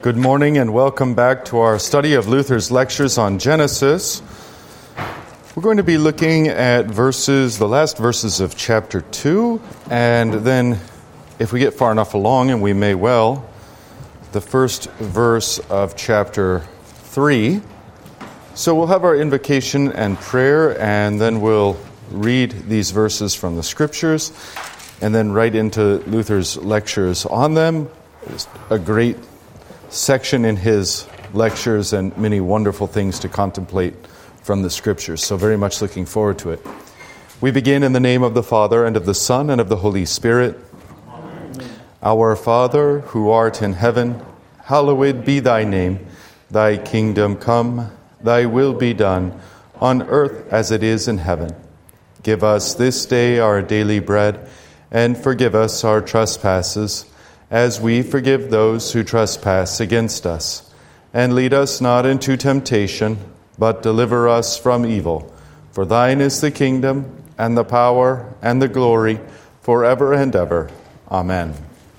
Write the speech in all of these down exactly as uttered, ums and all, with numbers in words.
Good morning and welcome back to our study of Luther's lectures on Genesis. We're going to be looking at verses, the last verses of chapter two, and then if we get far enough along, and we may well, the first verse of chapter three. So we'll have our invocation and prayer, and then we'll read these verses from the Scriptures, and then right into Luther's lectures on them. It's a great section in his lectures and many wonderful things to contemplate from the Scriptures. So very much looking forward to it. We begin in the name of the Father, and of the Son, and of the Holy Spirit. Amen. Our Father, who art in heaven, hallowed be thy name. Thy kingdom come, thy will be done, on earth as it is in heaven. Give us this day our daily bread, and forgive us our trespasses, as we forgive those who trespass against us. And lead us not into temptation, but deliver us from evil. For thine is the kingdom, and the power, and the glory, forever and ever. Amen.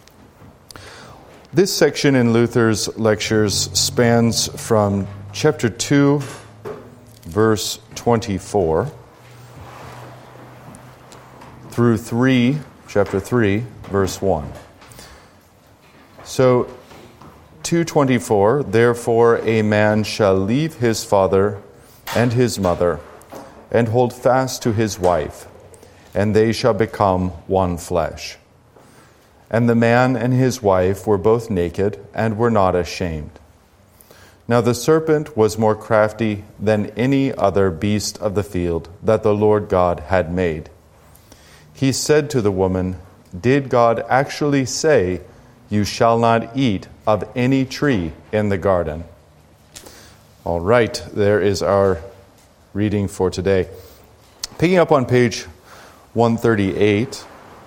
This section in Luther's lectures spans from chapter two, verse twenty-four, through three, chapter three, verse one. So, two twenty-four, therefore a man shall leave his father and his mother, and hold fast to his wife, and they shall become one flesh. And the man and his wife were both naked, and were not ashamed. Now the serpent was more crafty than any other beast of the field that the Lord God had made. He said to the woman, "Did God actually say, 'You shall not eat of any tree in the garden'?" All right, there is our reading for today. Picking up on page one thirty-eight,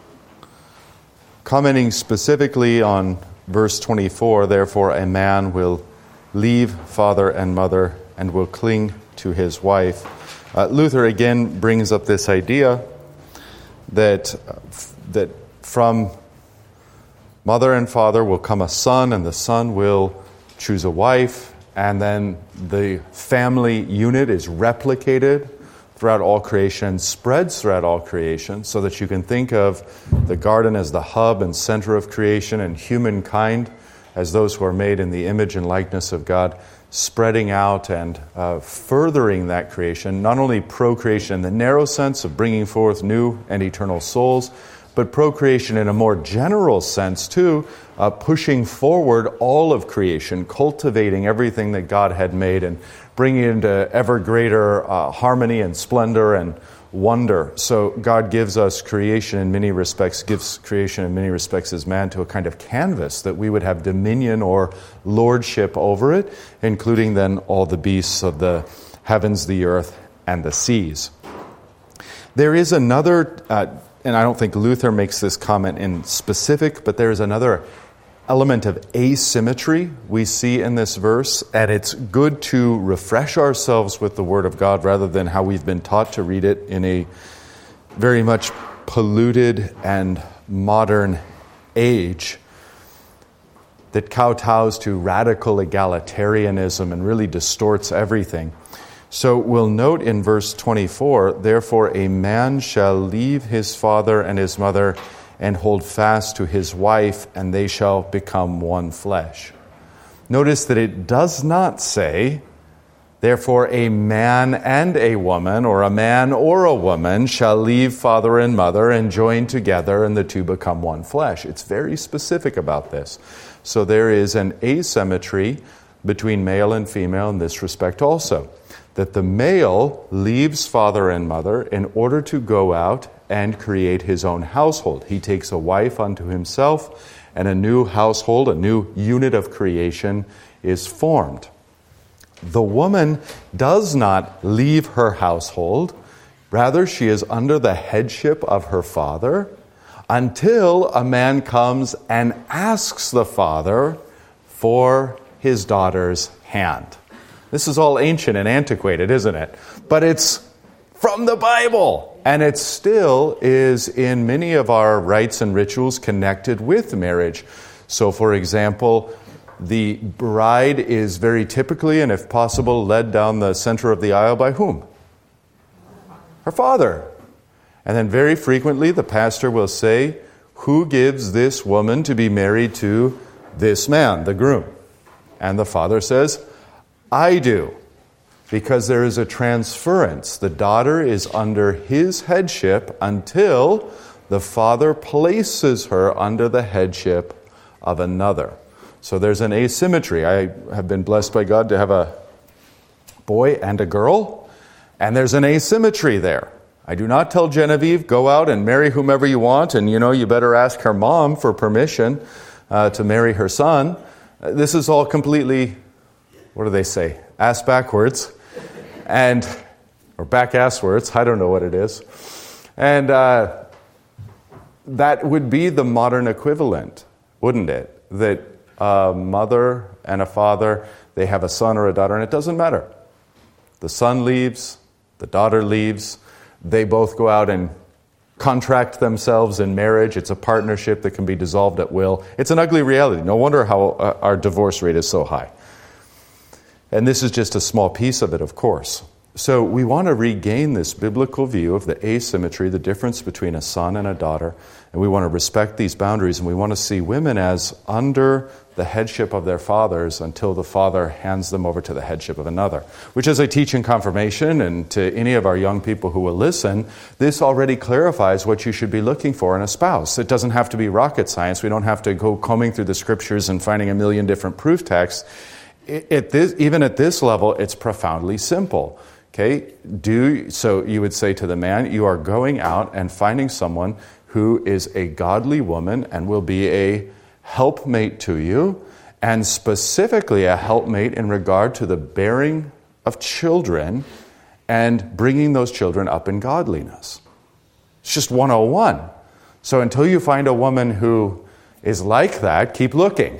commenting specifically on verse twenty-four, therefore a man will leave father and mother and will cling to his wife. Uh, Luther again brings up this idea that, uh, that from mother and father will come a son, and the son will choose a wife, and then the family unit is replicated throughout all creation, spreads throughout all creation, so that you can think of the garden as the hub and center of creation, and humankind as those who are made in the image and likeness of God, spreading out and uh, furthering that creation, not only procreation in the narrow sense of bringing forth new and eternal souls, but procreation in a more general sense too, uh, pushing forward all of creation, cultivating everything that God had made and bringing it into ever greater uh, harmony and splendor and wonder. So God gives us creation in many respects, gives creation in many respects as man to a kind of canvas that we would have dominion or lordship over it, including then all the beasts of the heavens, the earth, and the seas. There is another uh, and I don't think Luther makes this comment in specific, but there is another element of asymmetry we see in this verse, and it's good to refresh ourselves with the Word of God rather than how we've been taught to read it in a very much polluted and modern age that kowtows to radical egalitarianism and really distorts everything. So we'll note in verse twenty-four, therefore a man shall leave his father and his mother and hold fast to his wife, and they shall become one flesh. Notice that it does not say, therefore a man and a woman, or a man or a woman, shall leave father and mother and join together, and the two become one flesh. It's very specific about this. So there is an asymmetry between male and female in this respect also, that the male leaves father and mother in order to go out and create his own household. He takes a wife unto himself, and a new household, a new unit of creation is formed. The woman does not leave her household. Rather, she is under the headship of her father until a man comes and asks the father for his daughter's hand. This is all ancient and antiquated, isn't it? But it's from the Bible. And it still is in many of our rites and rituals connected with marriage. So, for example, The bride is very typically, and if possible, led down the center of the aisle by whom? Her father. And then very frequently the pastor will say, who gives this woman to be married to this man, the groom? And the father says, I do. Because there is a transference. The daughter is under his headship until the father places her under the headship of another. So there's an asymmetry. I have been blessed by God to have a boy and a girl, and there's an asymmetry there. I do not tell Genevieve, go out and marry whomever you want, and you know, you better ask her mom for permission uh, to marry her son. Uh, this is all completely, what do they say, ass backwards, and or back asswards, I don't know what it is. And uh, that would be the modern equivalent, wouldn't it? That a mother and a father, they have a son or a daughter, and it doesn't matter. The son leaves, the daughter leaves, they both go out and contract themselves in marriage. It's a partnership that can be dissolved at will. It's an ugly reality. No wonder how uh, our divorce rate is so high. And this is just a small piece of it, of course. So we want to regain this biblical view of the asymmetry, the difference between a son and a daughter, and we want to respect these boundaries, and we want to see women as under the headship of their fathers until the father hands them over to the headship of another. Which, as I teach in confirmation, and to any of our young people who will listen, this already clarifies what you should be looking for in a spouse. It doesn't have to be rocket science. We don't have to go combing through the scriptures and finding a million different proof texts. At this, even at this level, it's profoundly simple. Okay, do so you would say to the man, you are going out and finding someone who is a godly woman and will be a helpmate to you, and specifically a helpmate in regard to the bearing of children and bringing those children up in godliness. It's just one oh one. So until you find a woman who is like that, keep looking.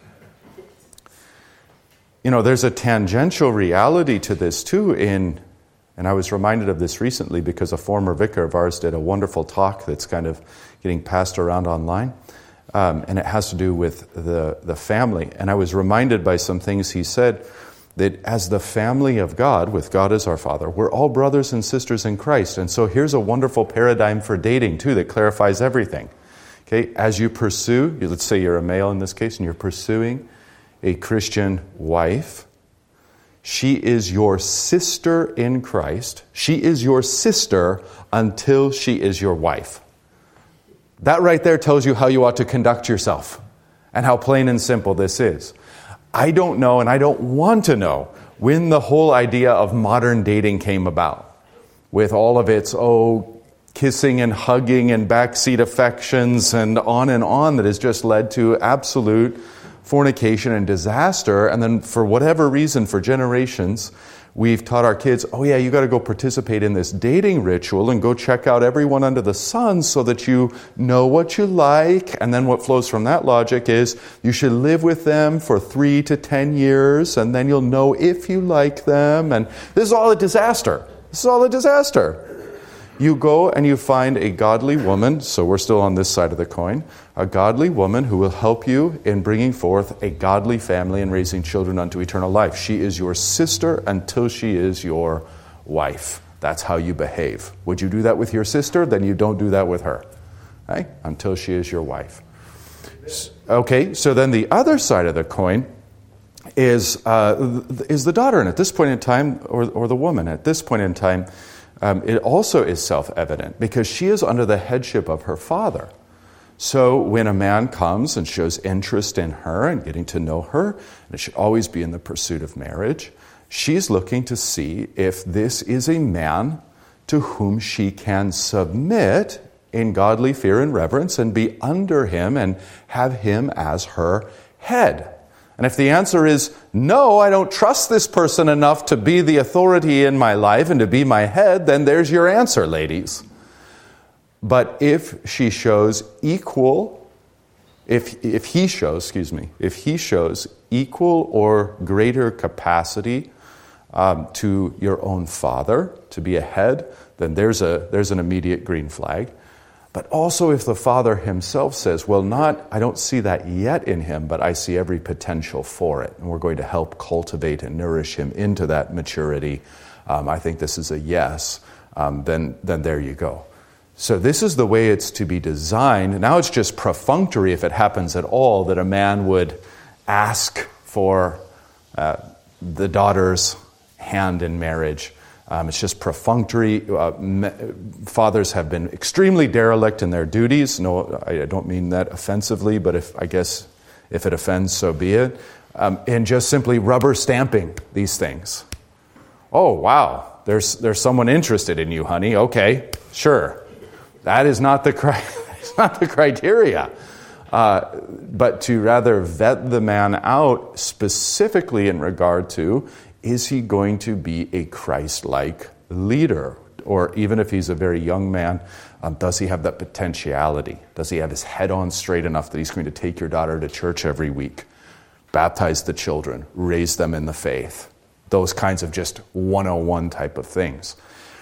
You know, there's a tangential reality to this too in, and I was reminded of this recently because a former vicar of ours did a wonderful talk that's kind of getting passed around online. Um, and it has to do with the, the family. And I was reminded by some things he said that as the family of God, with God as our Father, we're all brothers and sisters in Christ. And so here's a wonderful paradigm for dating too that clarifies everything. Okay, as you pursue, let's say you're a male in this case, and you're pursuing a Christian wife, she is your sister in Christ. She is your sister until she is your wife. That right there tells you how you ought to conduct yourself and how plain and simple this is. I don't know, and I don't want to know, when the whole idea of modern dating came about with all of its, oh, kissing and hugging and backseat affections and on and on that has just led to absolute fornication and disaster. And then for whatever reason, for generations, we've taught our kids, oh yeah, you got to go participate in this dating ritual and go check out everyone under the sun so that you know what you like. And then what flows from that logic is you should live with them for three to ten years and then you'll know if you like them. And this is all a disaster. This is all a disaster. You go and you find a godly woman, so we're still on this side of the coin, a godly woman who will help you in bringing forth a godly family and raising children unto eternal life. She is your sister until she is your wife. That's how you behave. Would you do that with your sister? Then you don't do that with her. Right? Until she is your wife. Okay, so then the other side of the coin is uh, is the daughter. And at this point in time, or, or the woman, at this point in time, Um, it also is self-evident because she is under the headship of her father. So when a man comes and shows interest in her and getting to know her, and it should always be in the pursuit of marriage, she's looking to see if this is a man to whom she can submit in godly fear and reverence and be under him and have him as her head. And if the answer is, no, I don't trust this person enough to be the authority in my life and to be my head, then there's your answer, ladies. But if she shows equal, if if he shows, excuse me, if he shows equal or greater capacity um, to your own father to be a head, then there's a there's an immediate green flag. But also if the father himself says, well, not, I don't see that yet in him, but I see every potential for it, and we're going to help cultivate and nourish him into that maturity, um, I think this is a yes, um, then, then there you go. So this is the way it's to be designed. Now it's just perfunctory, if it happens at all, that a man would ask for uh, the daughter's hand in marriage. Um, it's just perfunctory. Uh, me, fathers have been extremely derelict in their duties. No, I, I don't mean that offensively, but if I guess if it offends, so be it. Um, and just simply rubber stamping these things. Oh, wow, there's there's someone interested in you, honey. Okay, sure. That is not the cri- it's not the criteria. Uh, but to rather vet the man out specifically in regard to, is he going to be a Christ-like leader? Or even if he's a very young man, um, does he have that potentiality? Does he have his head on straight enough that he's going to take your daughter to church every week, baptize the children, raise them in the faith? Those kinds of just one oh one type of things.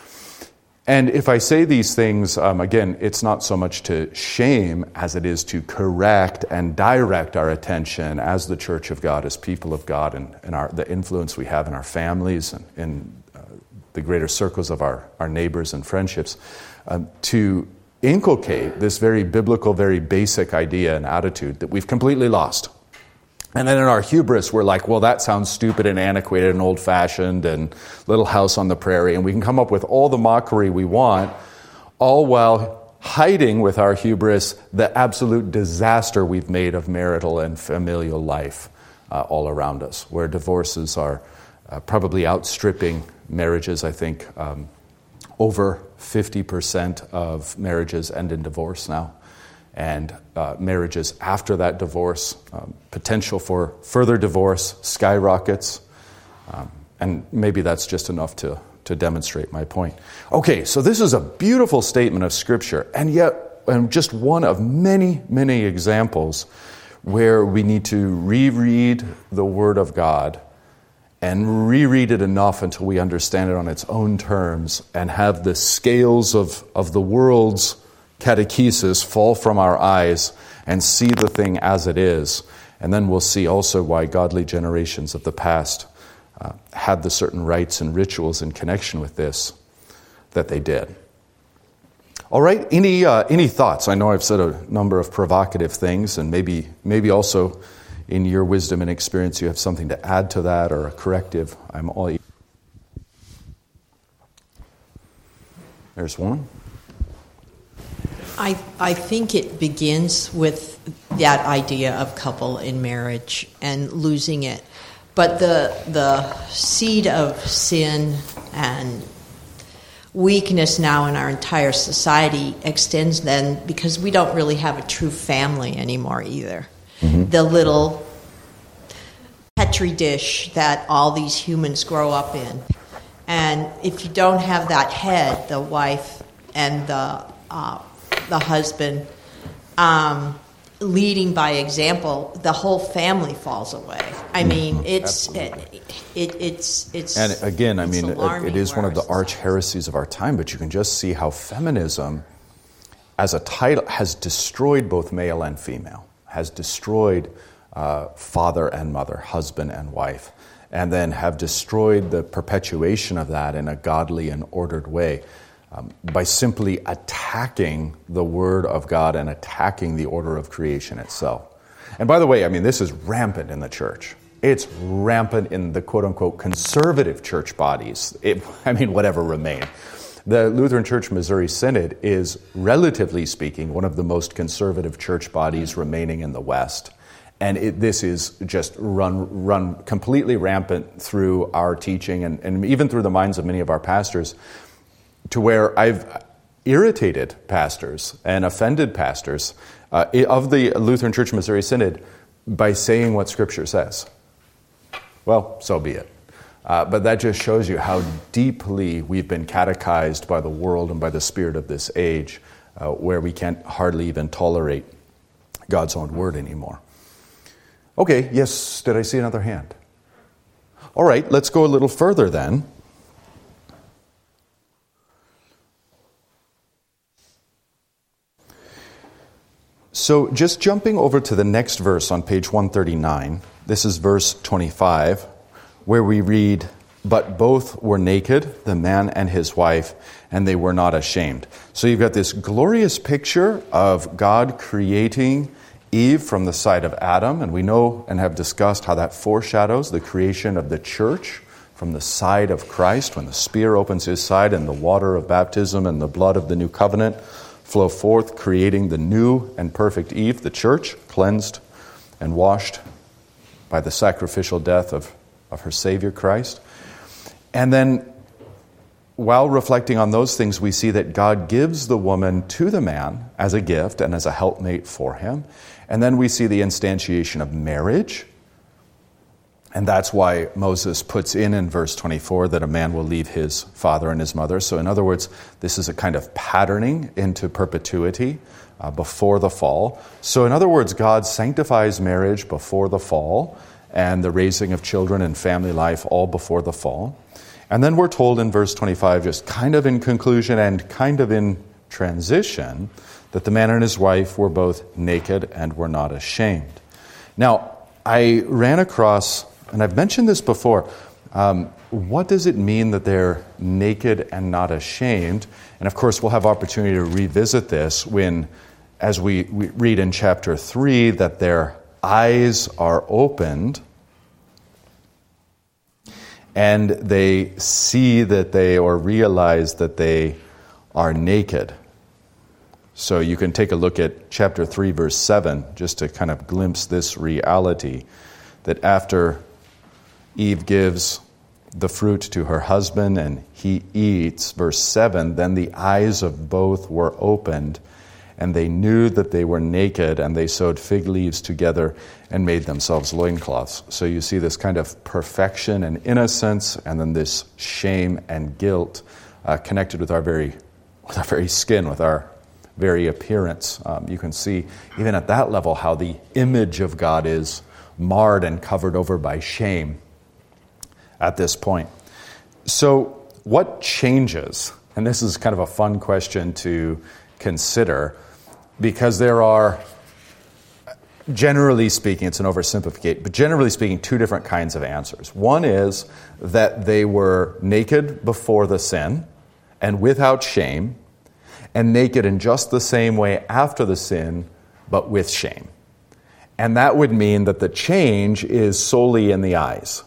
And if I say these things, um, again, it's not so much to shame as it is to correct and direct our attention as the Church of God, as people of God, and, and our, the influence we have in our families and in uh, the greater circles of our, our neighbors and friendships, um, to inculcate this very biblical, very basic idea and attitude that we've completely lost. And then in our hubris, we're like, well, that sounds stupid and antiquated and old-fashioned and Little House on the Prairie. And we can come up with all the mockery we want, all while hiding with our hubris the absolute disaster we've made of marital and familial life uh, all around us, where divorces are uh, probably outstripping marriages. I think um, over fifty percent of marriages end in divorce now. And uh, marriages after that divorce, um, potential for further divorce skyrockets. Um, and maybe that's just enough to, to demonstrate my point. Okay, so this is a beautiful statement of Scripture, and yet and just one of many, many examples where we need to reread the Word of God and reread it enough until we understand it on its own terms and have the scales of, of the world's catechesis fall from our eyes and see the thing as it is. And then we'll see also why godly generations of the past uh, had the certain rites and rituals in connection with this that they did. All right, any uh, any thoughts? I know I've said a number of provocative things, and maybe maybe also in your wisdom and experience you have something to add to that or a corrective. I'm all ears. There's one. I, I think it begins with that idea of couple in marriage and losing it. But the the seed of sin and weakness now in our entire society extends then because we don't really have a true family anymore either. Mm-hmm. The little petri dish that all these humans grow up in. And if you don't have that head, the wife and the uh, the husband, um, leading by example, the whole family falls away. I mean, it's it, it, it's it's. And again, I mean, it, it is one of the arch heresies of our time. But you can just see how feminism, as a title, has destroyed both male and female, has destroyed uh, father and mother, husband and wife, and then have destroyed the perpetuation of that in a godly and ordered way. Um, by simply attacking the Word of God and attacking the order of creation itself. And by the way, I mean, this is rampant in the church. It's rampant in the quote-unquote conservative church bodies. It, I mean, whatever remain. The Lutheran Church Missouri Synod is, relatively speaking, one of the most conservative church bodies remaining in the West. And it, this is just run run completely rampant through our teaching and, and even through the minds of many of our pastors, to where I've irritated pastors and offended pastors uh, of the Lutheran Church Missouri Synod by saying what Scripture says. Well, so be it. Uh, but that just shows you how deeply we've been catechized by the world and by the spirit of this age, uh, where we can't hardly even tolerate God's own word anymore. Okay, yes, did I see another hand? All right, let's go a little further then. So just jumping over to the next verse on page one thirty-nine, this is verse twenty-five, where we read, "But both were naked, the man and his wife, and they were not ashamed." So you've got this glorious picture of God creating Eve from the side of Adam, and we know and have discussed how that foreshadows the creation of the church from the side of Christ, when the spear opens his side and the water of baptism and the blood of the new covenant flow forth, creating the new and perfect Eve, the church, cleansed and washed by the sacrificial death of, of her Savior Christ. And then, while reflecting on those things, we see that God gives the woman to the man as a gift and as a helpmate for him. And then we see the instantiation of marriage. And that's why Moses puts in in verse twenty-four that a man will leave his father and his mother. So in other words, this is a kind of patterning into perpetuity uh, before the fall. So in other words, God sanctifies marriage before the fall and the raising of children and family life all before the fall. And then we're told in verse twenty-five, just kind of in conclusion and kind of in transition, that the man and his wife were both naked and were not ashamed. Now, I ran across, and I've mentioned this before, um, what does it mean that they're naked and not ashamed? And of course, we'll have opportunity to revisit this when, as we, we read in chapter three, that their eyes are opened and they see that they, or realize that they are naked. So you can take a look at chapter three, verse seven, just to kind of glimpse this reality, that after Eve gives the fruit to her husband and he eats, verse seven, then the eyes of both were opened, and they knew that they were naked, and they sewed fig leaves together and made themselves loincloths. So you see this kind of perfection and innocence, and then this shame and guilt uh, connected with our very, with our very skin, with our very appearance. Um, you can see, even at that level, how the image of God is marred and covered over by shame at this point. So what changes? And this is kind of a fun question to consider, because there are, generally speaking, it's an oversimplification, but generally speaking, two different kinds of answers. One is that they were naked before the sin and without shame, and naked in just the same way after the sin, but with shame. And that would mean that the change is solely in the eyes.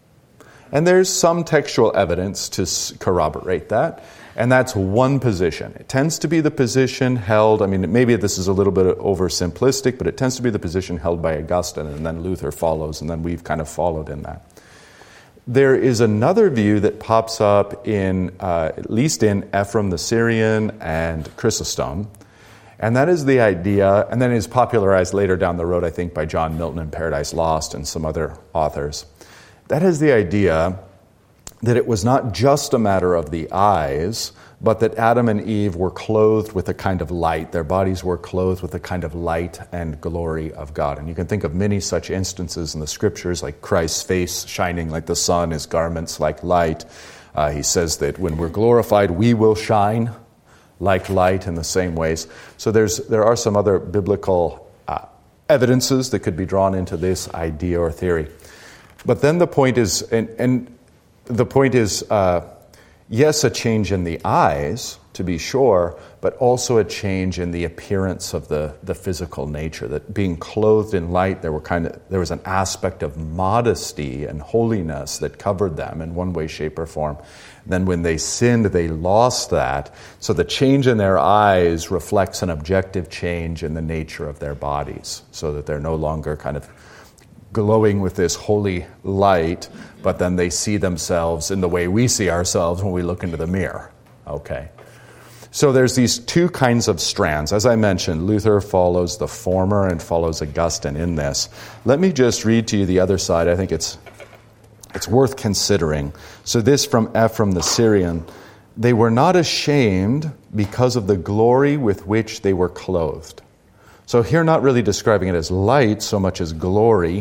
And there's some textual evidence to corroborate that, and that's one position. It tends to be the position held, I mean, maybe this is a little bit oversimplistic, but it tends to be the position held by Augustine, and then Luther follows, and then we've kind of followed in that. There is another view that pops up in, uh, at least in Ephraim the Syrian and Chrysostom, and that is the idea, and then is popularized later down the road, I think, by John Milton in Paradise Lost and some other authors. That is the idea that it was not just a matter of the eyes, but that Adam and Eve were clothed with a kind of light. Their bodies were clothed with a kind of light and glory of God. And you can think of many such instances in the Scriptures, like Christ's face shining like the sun, his garments like light. Uh, he says that when we're glorified, we will shine like light in the same ways. So there's there are some other biblical uh, evidences that could be drawn into this idea or theory. But then the point is, and, and the point is, uh, yes, a change in the eyes, to be sure, but also a change in the appearance of the, the physical nature. That being clothed in light, there were kind of there was an aspect of modesty and holiness that covered them in one way, shape, or form. Then when they sinned, they lost that. So the change in their eyes reflects an objective change in the nature of their bodies, so that they're no longer kind of glowing with this holy light, but then they see themselves in the way we see ourselves when we look into the mirror. Okay. So there's these two kinds of strands. As I mentioned, Luther follows the former and follows Augustine in this. Let me just read to you the other side. I think it's it's worth considering. So this from Ephraim the Syrian. They were not ashamed because of the glory with which they were clothed. So here, not really describing it as light so much as glory.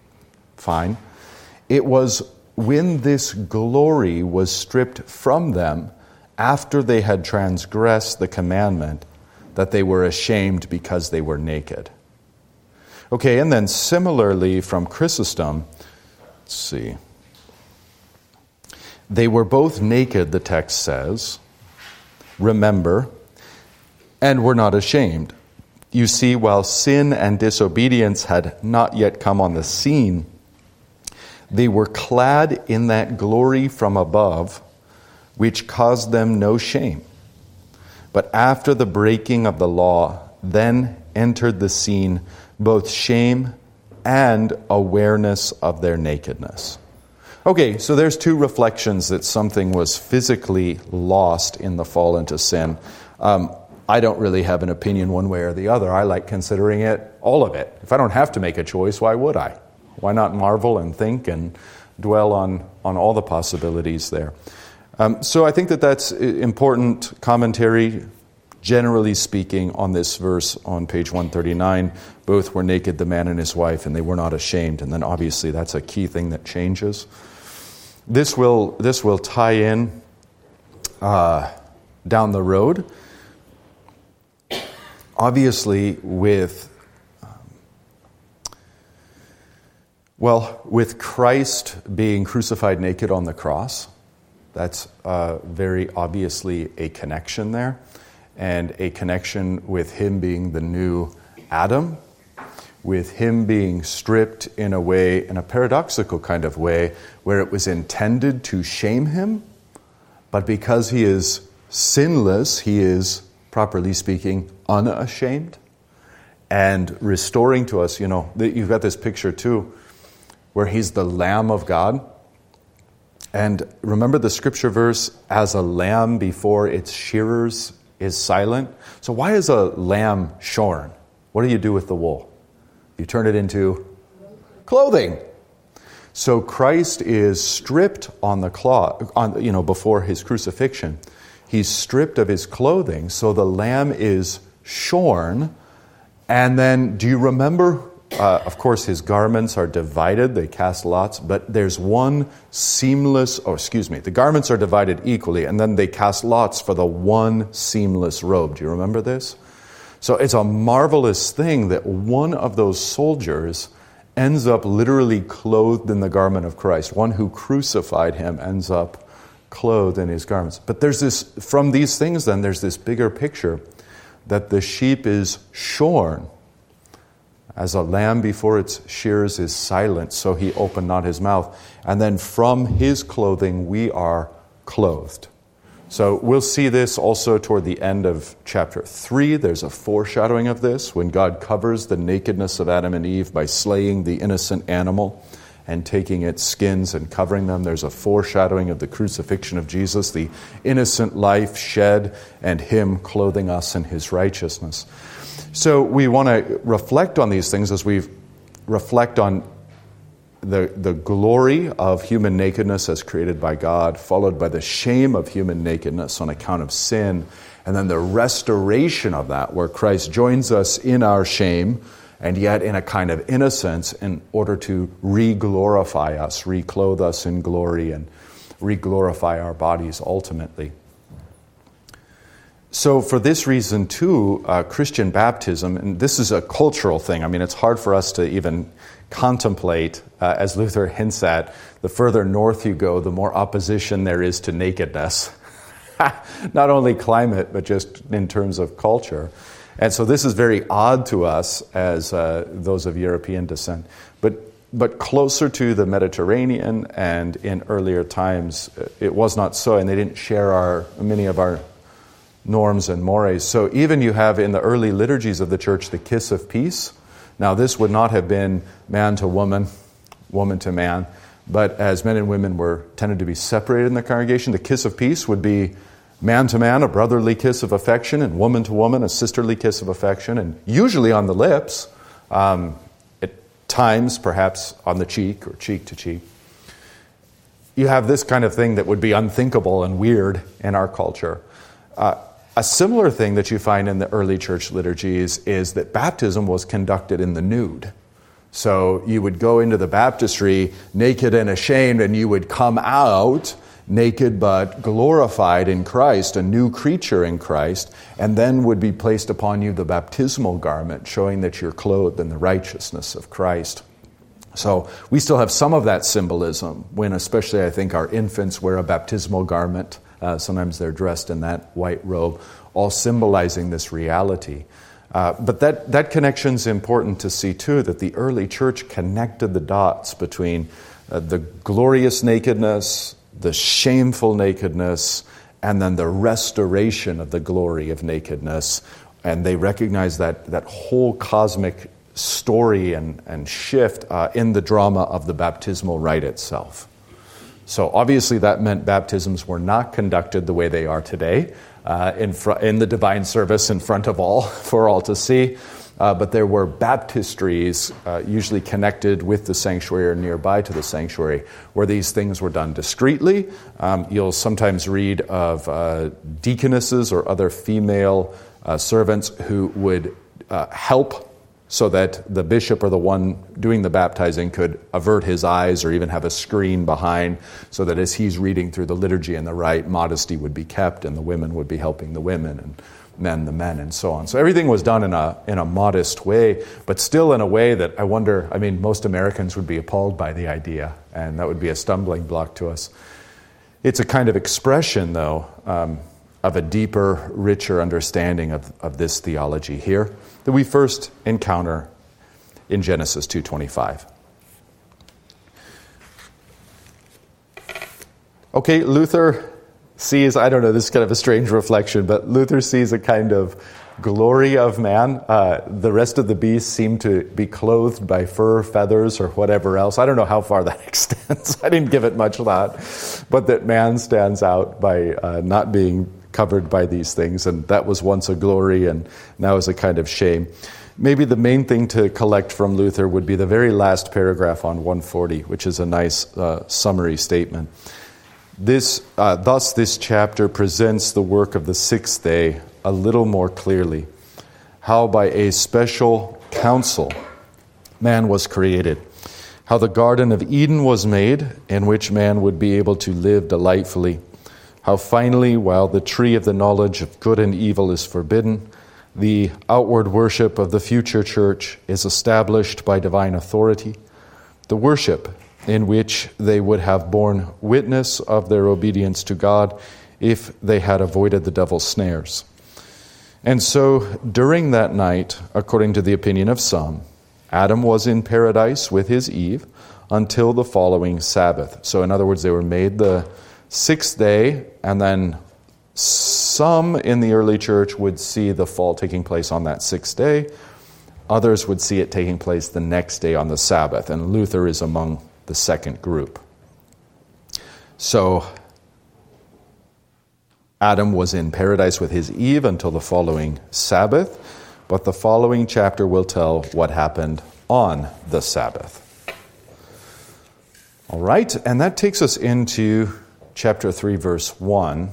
Fine. It was when this glory was stripped from them after they had transgressed the commandment that they were ashamed because they were naked. Okay, and then similarly from Chrysostom, let's see. They were both naked, the text says, remember, and were not ashamed. You see, while sin and disobedience had not yet come on the scene, they were clad in that glory from above, which caused them no shame. But after the breaking of the law, then entered the scene both shame and awareness of their nakedness. Okay, so there's two reflections that something was physically lost in the fall into sin. Um, I don't really have an opinion one way or the other. I like considering it, all of it. If I don't have to make a choice, why would I? Why not marvel and think and dwell on, on all the possibilities there? Um, so I think that that's important commentary, generally speaking, on this verse on page one thirty-nine. Both were naked, the man and his wife, and they were not ashamed. And then obviously that's a key thing that changes. This will this will tie in uh, down the road, obviously with um, well with Christ being crucified naked on the cross. That's uh, very obviously a connection there, and a connection with him being the new Adam, with him being stripped in a way, in a paradoxical kind of way, where it was intended to shame him, but because he is sinless, he is, properly speaking, unashamed, and restoring to us, you know, you've got this picture too, where he's the Lamb of God. And remember the scripture verse, as a lamb before its shearers is silent. So why is a lamb shorn? What do you do with the wool? You turn it into clothing. So Christ is stripped on the cloth, on, you know, before his crucifixion. He's stripped of his clothing, so the lamb is shorn. And then, do you remember? Uh, of course, his garments are divided. They cast lots, but there's one seamless, oh, excuse me, the garments are divided equally, and then they cast lots for the one seamless robe. Do you remember this? So it's a marvelous thing that one of those soldiers ends up literally clothed in the garment of Christ. One who crucified him ends up clothed in his garments. But there's this, from these things then, there's this bigger picture that the sheep is shorn. As a lamb before its shearers is silent, so he opened not his mouth. And then from his clothing we are clothed. So we'll see this also toward the end of chapter three. There's a foreshadowing of this when God covers the nakedness of Adam and Eve by slaying the innocent animal and taking its skins and covering them. There's a foreshadowing of the crucifixion of Jesus, the innocent life shed, and him clothing us in his righteousness. So we want to reflect on these things as we reflect on the, the glory of human nakedness as created by God, followed by the shame of human nakedness on account of sin, and then the restoration of that, where Christ joins us in our shame, and yet in a kind of innocence in order to re-glorify us, re-clothe us in glory, and re-glorify our bodies ultimately. So for this reason, too, uh, Christian baptism, and this is a cultural thing. I mean, it's hard for us to even contemplate, uh, as Luther hints at, the further north you go, the more opposition there is to nakedness. Not only climate, but just in terms of culture. And so this is very odd to us as uh, those of European descent. But but closer to the Mediterranean and in earlier times, it was not so, and they didn't share our many of our norms and mores. So even you have in the early liturgies of the church the kiss of peace. Now this would not have been man to woman, woman to man, but as men and women were tended to be separated in the congregation, the kiss of peace would be man to man, a brotherly kiss of affection, and woman to woman, a sisterly kiss of affection, and usually on the lips, um, at times perhaps on the cheek or cheek to cheek. You have this kind of thing that would be unthinkable and weird in our culture. Uh, A similar thing that you find in the early church liturgies is that baptism was conducted in the nude. So you would go into the baptistry naked and ashamed, and you would come out naked but glorified in Christ, a new creature in Christ, and then would be placed upon you the baptismal garment, showing that you're clothed in the righteousness of Christ. So we still have some of that symbolism when especially I think our infants wear a baptismal garment. Uh, sometimes they're dressed in that white robe, all symbolizing this reality. Uh, but that, that connection's important to see too, that the early church connected the dots between uh, the glorious nakedness, the shameful nakedness, and then the restoration of the glory of nakedness. And they recognized that, that whole cosmic story and, and shift uh, in the drama of the baptismal rite itself. So obviously that meant baptisms were not conducted the way they are today, uh, in, fr- in the divine service in front of all, for all to see. Uh, but there were baptistries, uh, usually connected with the sanctuary or nearby to the sanctuary, where these things were done discreetly. Um, you'll sometimes read of uh, deaconesses or other female uh, servants who would uh, help so that the bishop or the one doing the baptizing could avert his eyes or even have a screen behind, so that as he's reading through the liturgy and the rite, modesty would be kept and the women would be helping the women and men the men and so on. So everything was done in a in a modest way, but still in a way that I wonder, I mean, most Americans would be appalled by the idea, and that would be a stumbling block to us. It's a kind of expression, though, um, of a deeper, richer understanding of, of this theology here that we first encounter in Genesis two twenty-five. Okay, Luther sees, I don't know, this is kind of a strange reflection, but Luther sees a kind of glory of man. Uh, the rest of the beasts seem to be clothed by fur, feathers, or whatever else. I don't know how far that extends. I didn't give it much thought. But that man stands out by uh, not being covered by these things, and that was once a glory and now is a kind of shame. Maybe the main thing to collect from Luther would be the very last paragraph on one forty, which is a nice uh, summary statement. This, uh, thus, this chapter presents the work of the sixth day a little more clearly, how by a special counsel man was created, how the Garden of Eden was made, in which man would be able to live delightfully, how finally, while the tree of the knowledge of good and evil is forbidden, the outward worship of the future church is established by divine authority, the worship in which they would have borne witness of their obedience to God if they had avoided the devil's snares. And so, during that night, according to the opinion of some, Adam was in paradise with his Eve until the following Sabbath. So, in other words, they were made the sixth day, and then some in the early church would see the fall taking place on that sixth day. Others would see it taking place the next day on the Sabbath, and Luther is among the second group. So, Adam was in paradise with his Eve until the following Sabbath, but the following chapter will tell what happened on the Sabbath. All right, and that takes us into chapter three, verse one,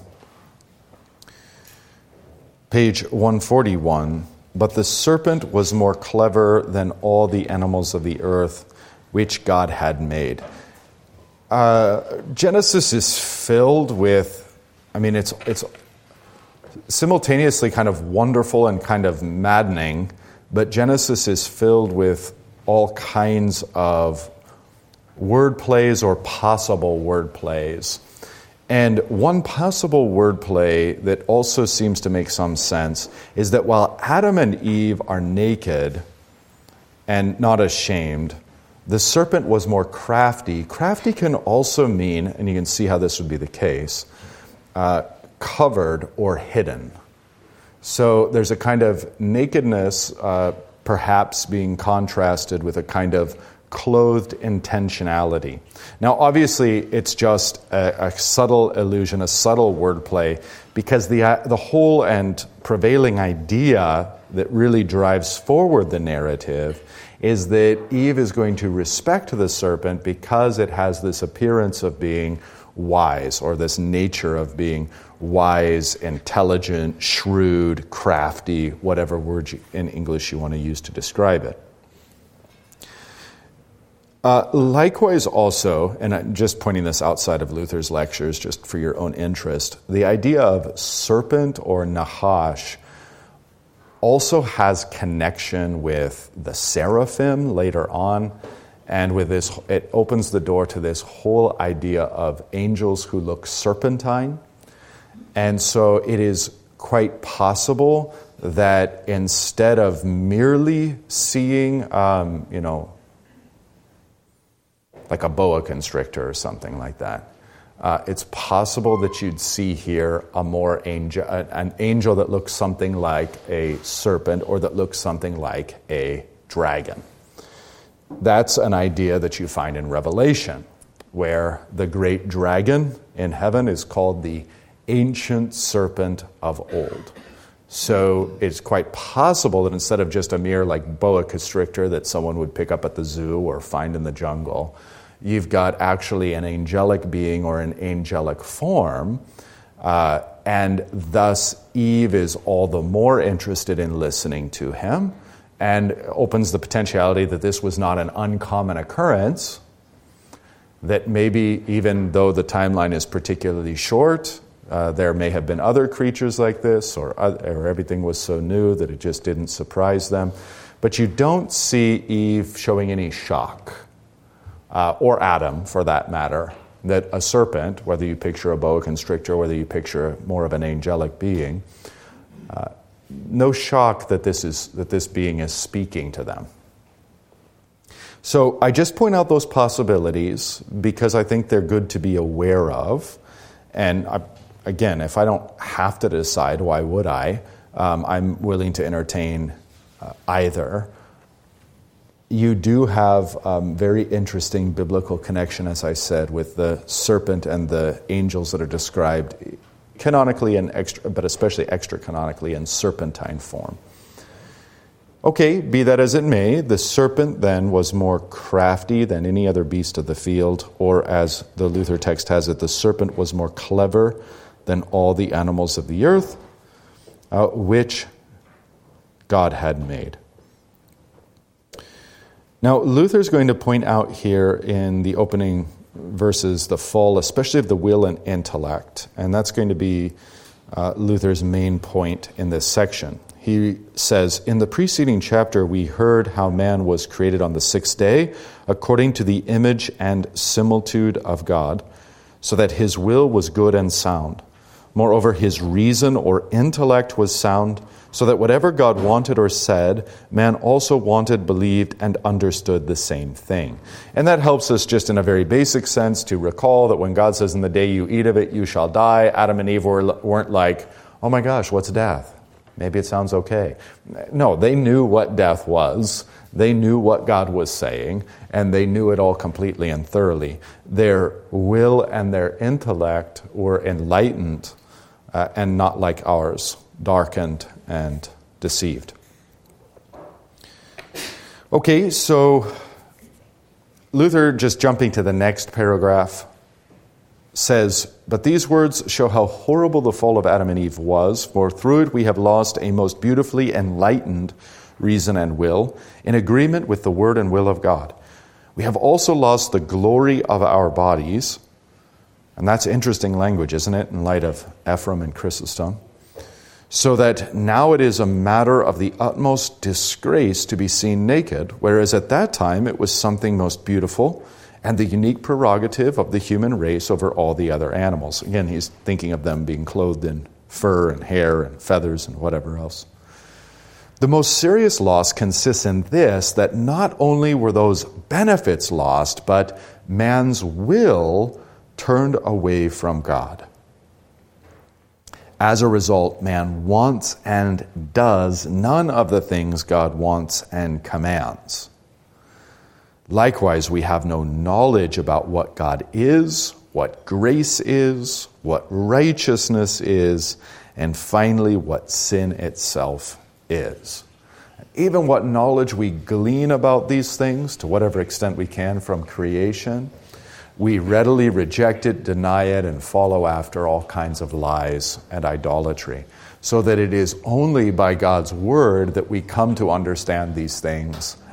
page one forty-one. But the serpent was more clever than all the animals of the earth which God had made. Uh, Genesis is filled with, I mean, it's it's simultaneously kind of wonderful and kind of maddening, but Genesis is filled with all kinds of word plays or possible word plays. And one possible wordplay that also seems to make some sense is that while Adam and Eve are naked and not ashamed, the serpent was more crafty. Crafty can also mean, and you can see how this would be the case, uh, covered or hidden. So there's a kind of nakedness uh, perhaps being contrasted with a kind of clothed intentionality. Now, obviously, it's just a, a subtle illusion, a subtle wordplay, because the uh, the whole and prevailing idea that really drives forward the narrative is that Eve is going to respect the serpent because it has this appearance of being wise, or this nature of being wise, intelligent, shrewd, crafty, whatever word you, in English you want to use to describe it. Uh, likewise also, and I'm just pointing this outside of Luther's lectures just for your own interest, the idea of serpent or Nahash also has connection with the seraphim later on, and with this, it opens the door to this whole idea of angels who look serpentine. And so it is quite possible that instead of merely seeing, um, you know, like a boa constrictor or something like that, uh, it's possible that you'd see here a more angel, an angel that looks something like a serpent or that looks something like a dragon. That's an idea that you find in Revelation, where the great dragon in heaven is called the ancient serpent of old. So it's quite possible that instead of just a mere like boa constrictor that someone would pick up at the zoo or find in the jungle, you've got actually an angelic being or an angelic form, uh, and thus Eve is all the more interested in listening to him, and opens the potentiality that this was not an uncommon occurrence, that maybe even though the timeline is particularly short, uh, there may have been other creatures like this, or, or everything was so new that it just didn't surprise them. But you don't see Eve showing any shock, uh, or Adam for that matter, that a serpent, whether you picture a boa constrictor, whether you picture more of an angelic being, uh, no shock that this is that this being is speaking to them. So I just point out those possibilities because I think they're good to be aware of. And I, again, if I don't have to decide, why would I? Um, I'm willing to entertain uh, either. You do have um, very interesting biblical connection, as I said, with the serpent and the angels that are described canonically and extra, but especially extra canonically in serpentine form. Okay, be that as it may, the serpent then was more crafty than any other beast of the field, or as the Luther text has it, the serpent was more clever than all the animals of the earth, uh, which God had made. Now, Luther's going to point out here in the opening verses the fall, especially of the will and intellect, and that's going to be uh, Luther's main point in this section. He says, in the preceding chapter, we heard how man was created on the sixth day, according to the image and similitude of God, so that his will was good and sound. Moreover, his reason or intellect was sound, so that whatever God wanted or said, man also wanted, believed, and understood the same thing. And that helps us just in a very basic sense to recall that when God says, in the day you eat of it, you shall die, Adam and Eve were, weren't like, oh my gosh, what's death? Maybe it sounds okay. No, they knew what death was. They knew what God was saying, and they knew it all completely and thoroughly. Their will and their intellect were enlightened uh, and not like ours, darkened and deceived. Okay, so Luther, just jumping to the next paragraph, says, but these words show how horrible the fall of Adam and Eve was, for through it we have lost a most beautifully enlightened reason and will, in agreement with the word and will of God. We have also lost the glory of our bodies, and that's interesting language, isn't it, in light of Ephraim and Chrysostom, so that now it is a matter of the utmost disgrace to be seen naked, whereas at that time it was something most beautiful, and the unique prerogative of the human race over all the other animals. Again, he's thinking of them being clothed in fur and hair and feathers and whatever else. The most serious loss consists in this, that not only were those benefits lost, but man's will turned away from God. As a result, man wants and does none of the things God wants and commands. Likewise, we have no knowledge about what God is, what grace is, what righteousness is, and finally, what sin itself is. Even what knowledge we glean about these things, to whatever extent we can from creation, we readily reject it, deny it, and follow after all kinds of lies and idolatry. So that it is only by God's word that we come to understand these things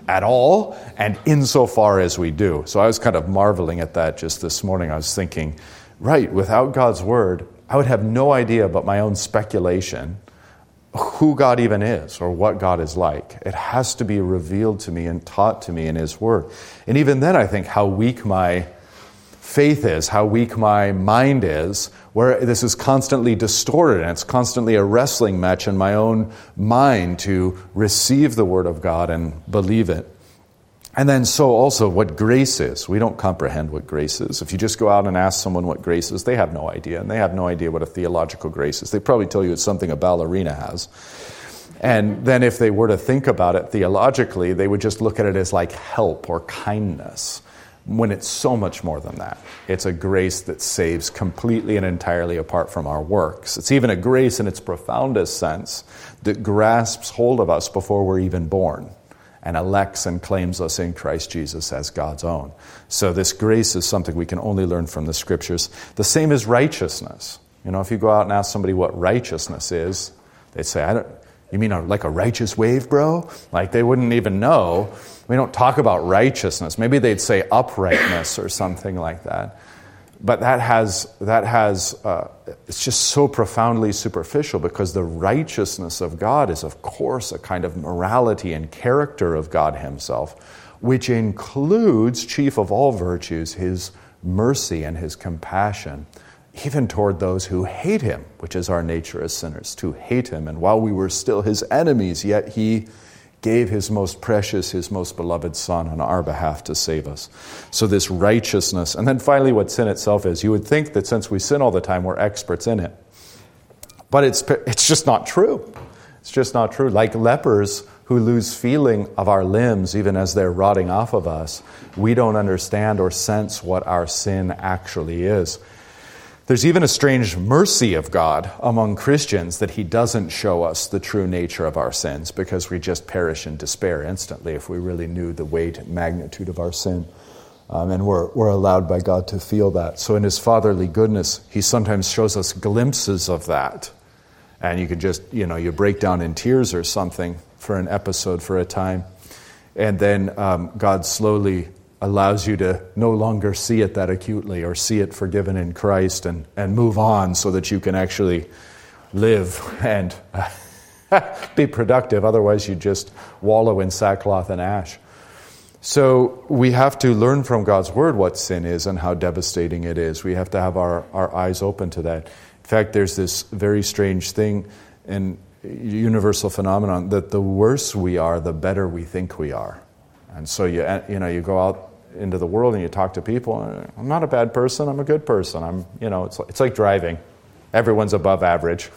at all, and insofar as we do. So I was kind of marveling at that just this morning. I was thinking, right, without God's word, I would have no idea but my own speculation who God even is or what God is like. It has to be revealed to me and taught to me in His Word. And even then I think how weak my faith is, how weak my mind is, where this is constantly distorted and it's constantly a wrestling match in my own mind to receive the Word of God and believe it. And then so also what grace is. We don't comprehend what grace is. If you just go out and ask someone what grace is, they have no idea. And they have no idea what a theological grace is. They probably tell you it's something a ballerina has. And then if they were to think about it theologically, they would just look at it as like help or kindness, when it's so much more than that. It's a grace that saves completely and entirely apart from our works. It's even a grace in its profoundest sense that grasps hold of us before we're even born, and elects and claims us in Christ Jesus as God's own. So this grace is something we can only learn from the Scriptures. The same as righteousness. You know, if you go out and ask somebody what righteousness is, they'd say, "I don't. You mean a, like a righteous wave, bro?" Like they wouldn't even know. We don't talk about righteousness. Maybe they'd say uprightness or something like that. But that has, that has uh, it's just so profoundly superficial, because the righteousness of God is, of course, a kind of morality and character of God Himself, which includes, chief of all virtues, His mercy and His compassion, even toward those who hate Him, which is our nature as sinners, to hate Him. And while we were still His enemies, yet He gave His most precious, His most beloved Son on our behalf to save us. So this righteousness. And then finally what sin itself is. You would think that since we sin all the time, we're experts in it. But it's it's just not true. It's just not true. Like lepers who lose feeling of our limbs even as they're rotting off of us, we don't understand or sense what our sin actually is. There's even a strange mercy of God among Christians that He doesn't show us the true nature of our sins, because we just perish in despair instantly if we really knew the weight and magnitude of our sin. Um, and we're, we're allowed by God to feel that. So in His fatherly goodness, He sometimes shows us glimpses of that. And you could just, you know, you break down in tears or something for an episode, for a time. And then um, God slowly allows you to no longer see it that acutely, or see it forgiven in Christ, and, and move on so that you can actually live and be productive. Otherwise, you just wallow in sackcloth and ash. So we have to learn from God's Word what sin is and how devastating it is. We have to have our, our eyes open to that. In fact, there's this very strange thing and universal phenomenon that the worse we are, the better we think we are. And so you you know you go out into the world and you talk to people. I'm not a bad person. I'm a good person. I'm you know it's it's like driving. Everyone's above average.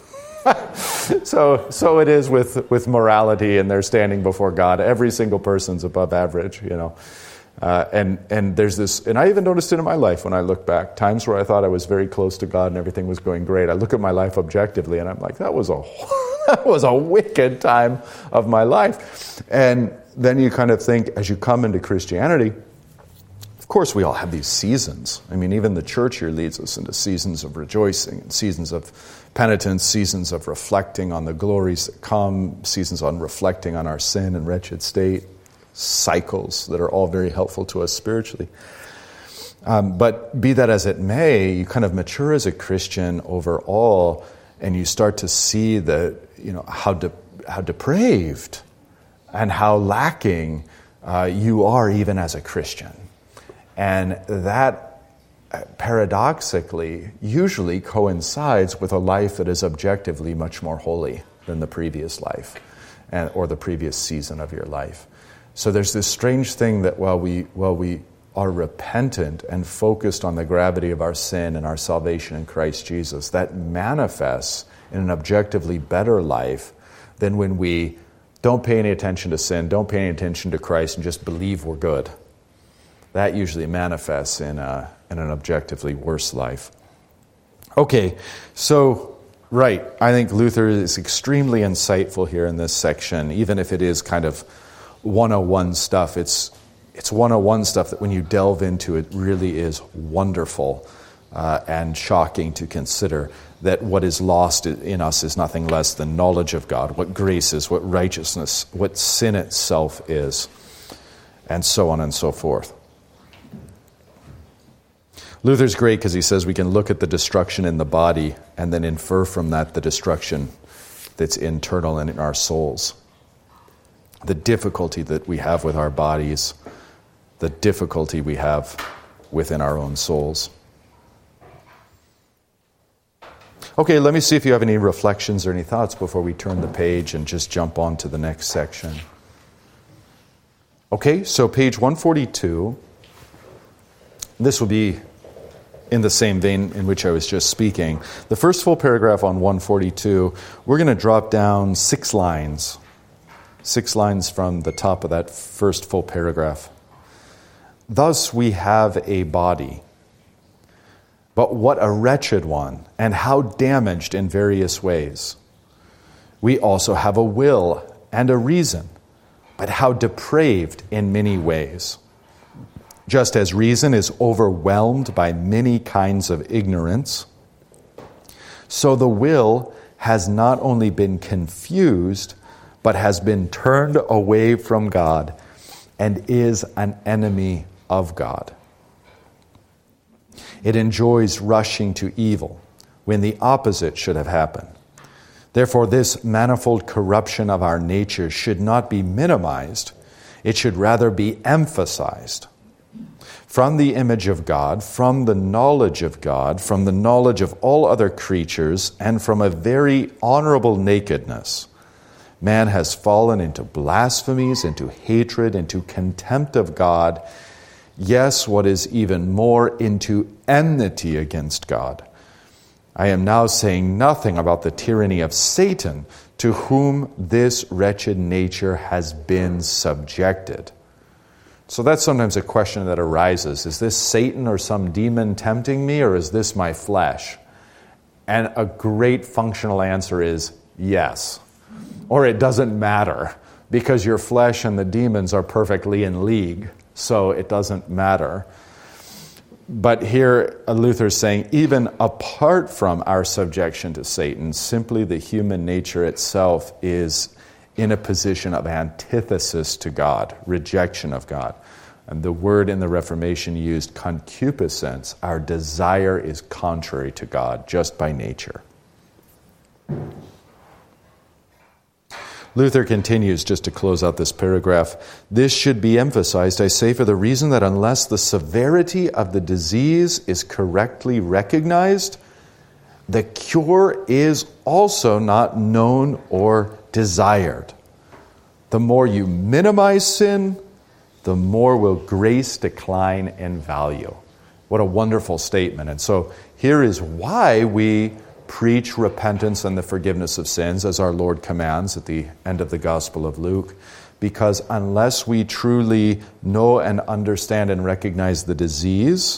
so so it is with with morality and their standing before God. Every single person's above average. You know, uh, and and there's this. And I even noticed it in my life when I look back. Times where I thought I was very close to God and everything was going great. I look at my life objectively and I'm like, that was a that was a wicked time of my life. And then you kind of think, as you come into Christianity, of course we all have these seasons. I mean, even the church here leads us into seasons of rejoicing, and seasons of penitence, seasons of reflecting on the glories that come, seasons on reflecting on our sin and wretched state, cycles that are all very helpful to us spiritually. Um, but be that as it may, you kind of mature as a Christian overall, and you start to see the, you know, how de- how depraved and how lacking uh, you are even as a Christian. And that paradoxically usually coincides with a life that is objectively much more holy than the previous life and, or the previous season of your life. So there's this strange thing that while we while we are repentant and focused on the gravity of our sin and our salvation in Christ Jesus, that manifests in an objectively better life than when we don't pay any attention to sin, don't pay any attention to Christ, and just believe we're good. That usually manifests in, a, in an objectively worse life. Okay, so, right, I think Luther is extremely insightful here in this section, even if it is kind of one oh one stuff. It's it's one oh one stuff that when you delve into it really is wonderful uh, and shocking to consider, that what is lost in us is nothing less than knowledge of God, what grace is, what righteousness, what sin itself is. and so on and so forth. Luther's great because he says we can look at the destruction in the body and then infer from that the destruction that's internal and in our souls. The difficulty that we have with our bodies, the difficulty we have within our own souls. Okay, let me see if you have any reflections or any thoughts before we turn the page and just jump on to the next section. Okay, so page one forty-two. This will be in the same vein in which I was just speaking. The first full paragraph on one forty-two, we're going to drop down six lines. Six lines from the top of that first full paragraph. Thus we have a body, but what a wretched one, and how damaged in various ways. We also have a will and a reason, but how depraved in many ways. Just as reason is overwhelmed by many kinds of ignorance, so the will has not only been confused, but has been turned away from God and is an enemy of God. It enjoys rushing to evil when the opposite should have happened. Therefore, this manifold corruption of our nature should not be minimized. It should rather be emphasized. From the image of God, from the knowledge of God, from the knowledge of all other creatures, and from a very honorable nakedness, man has fallen into blasphemies, into hatred, into contempt of God. Yes, what is even more, into enmity against God. I am now saying nothing about the tyranny of Satan, to whom this wretched nature has been subjected. So that's sometimes a question that arises. Is this Satan or some demon tempting me, or is this my flesh? And a great functional answer is yes. Or it doesn't matter, because your flesh and the demons are perfectly in league, so it doesn't matter. But here Luther is saying, even apart from our subjection to Satan, simply the human nature itself is in a position of antithesis to God, rejection of God. And the word in the Reformation used concupiscence. Our desire is contrary to God, just by nature. Luther continues, just to close out this paragraph, this should be emphasized, I say, for the reason that unless the severity of the disease is correctly recognized, the cure is also not known or desired. The more you minimize sin, the more will grace decline in value. What a wonderful statement. And so here is why we preach repentance and the forgiveness of sins, as our Lord commands at the end of the Gospel of Luke, because unless we truly know and understand and recognize the disease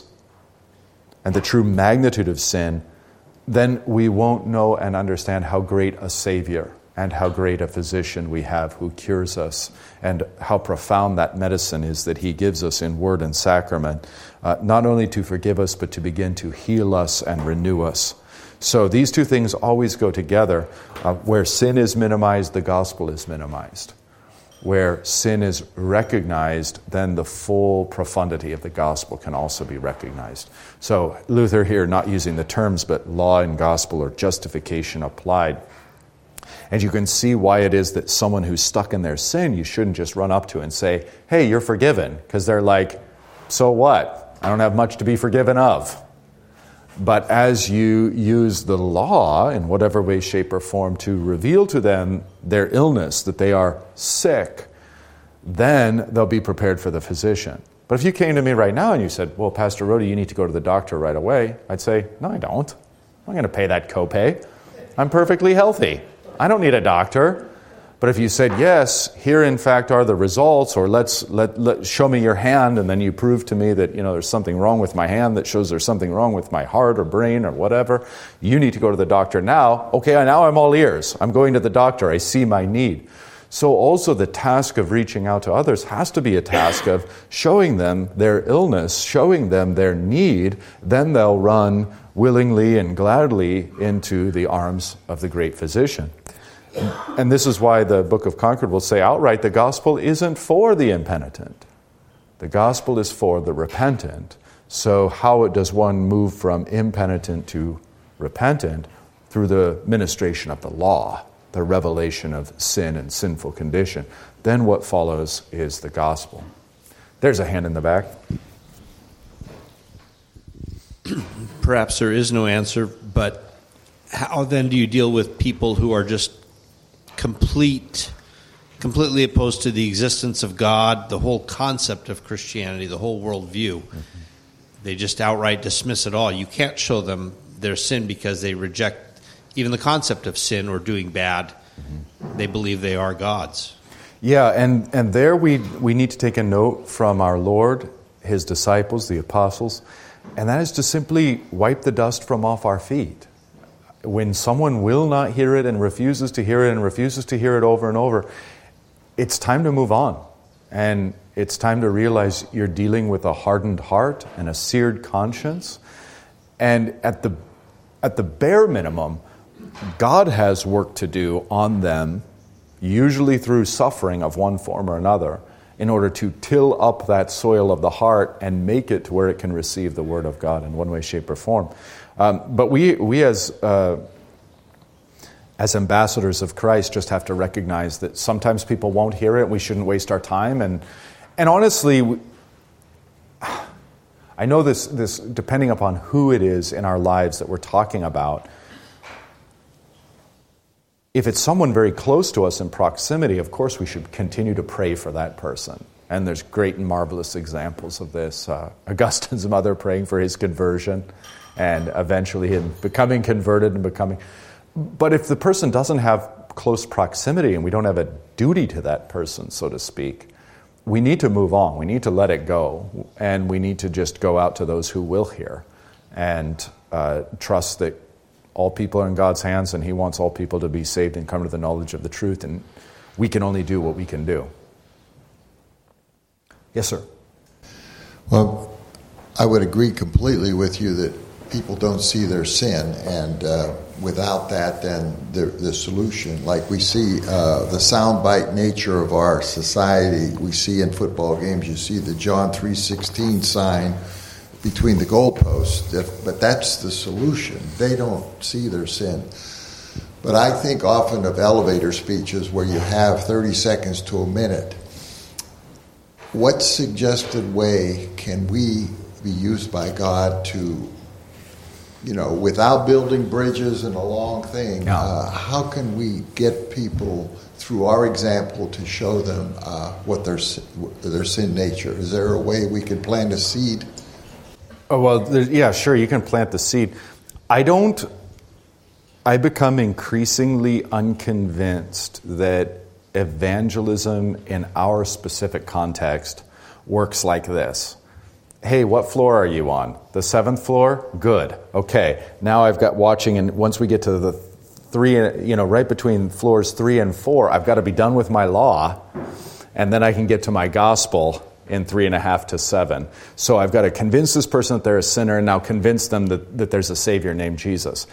and the true magnitude of sin, then we won't know and understand how great a Savior and how great a physician we have who cures us, and how profound that medicine is that he gives us in word and sacrament, uh, not only to forgive us, but to begin to heal us and renew us. So these two things always go together. Uh, where sin is minimized, the gospel is minimized. Where sin is recognized, then the full profundity of the gospel can also be recognized. So Luther here, not using the terms, but law and gospel, or justification applied. And you can see why it is that someone who's stuck in their sin, you shouldn't just run up to and say, hey, you're forgiven. Because they're like, so what? I don't have much to be forgiven of. But as you use the law in whatever way, shape, or form to reveal to them their illness, that they are sick, then they'll be prepared for the physician. But if you came to me right now and you said, well, Pastor Rody, you need to go to the doctor right away, I'd say, no, I don't. I'm not going to pay that copay. I'm perfectly healthy. I don't need a doctor. But if you said, yes, here in fact are the results, or let's let, let show me your hand, and then you prove to me that, you know, there's something wrong with my hand that shows there's something wrong with my heart or brain or whatever, you need to go to the doctor now. Okay, now I'm all ears. I'm going to the doctor. I see my need. So also the task of reaching out to others has to be a task of showing them their illness, showing them their need. Then they'll run willingly and gladly into the arms of the great physician. And this is why the Book of Concord will say outright, the gospel isn't for the impenitent. The gospel is for the repentant. So how does one move from impenitent to repentant? Through the ministration of the law, the revelation of sin and sinful condition. Then what follows is the gospel. There's a hand in the back. Perhaps there is no answer, but how then do you deal with people who are just complete, completely opposed to the existence of God, the whole concept of Christianity, the whole worldview? Mm-hmm. They just outright dismiss it all. You can't show them their sin because they reject even the concept of sin or doing bad. Mm-hmm. They believe they are gods. Yeah, and, and there we we need to take a note from our Lord, his disciples, the apostles, and that is to simply wipe the dust from off our feet. When someone will not hear it and refuses to hear it and refuses to hear it over and over, it's time to move on. And it's time to realize you're dealing with a hardened heart and a seared conscience. And at the at the bare minimum, God has work to do on them, usually through suffering of one form or another, in order to till up that soil of the heart and make it to where it can receive the Word of God in one way, shape, or form. Um, but we we as uh, as ambassadors of Christ just have to recognize that sometimes people won't hear it. We shouldn't waste our time. And and honestly, we, I know this this depending upon who it is in our lives that we're talking about. If it's someone very close to us in proximity, of course we should continue to pray for that person. And there's great and marvelous examples of this. Uh, Augustine's mother praying for his conversion, and eventually him becoming converted and becoming... But if the person doesn't have close proximity and we don't have a duty to that person, so to speak, we need to move on. We need to let it go. And we need to just go out to those who will hear and uh, trust that all people are in God's hands, and He wants all people to be saved and come to the knowledge of the truth, and we can only do what we can do. Yes, sir. Well, I would agree completely with you that people don't see their sin, and uh, without that, then the, the solution, like we see uh, the soundbite nature of our society, we see in football games, you see the John three sixteen sign between the goalposts, but that's the solution. They don't see their sin. But I think often of elevator speeches where you have thirty seconds to a minute. What suggested way can we be used by God to, you know, without building bridges and a long thing, yeah. uh, how can we get people through our example to show them uh, what their, their sin nature? Is there a way we could plant a seed? Oh, well, yeah, sure, you can plant the seed. I don't, I become increasingly unconvinced that evangelism in our specific context works like this. Hey, what floor are you on? The seventh floor? Good. Okay, now I've got watching, and once we get to the three, you know, right between floors three and four, I've got to be done with my law, and then I can get to my gospel in three and a half to seven. So I've got to convince this person that they're a sinner and now convince them that, that there's a Savior named Jesus.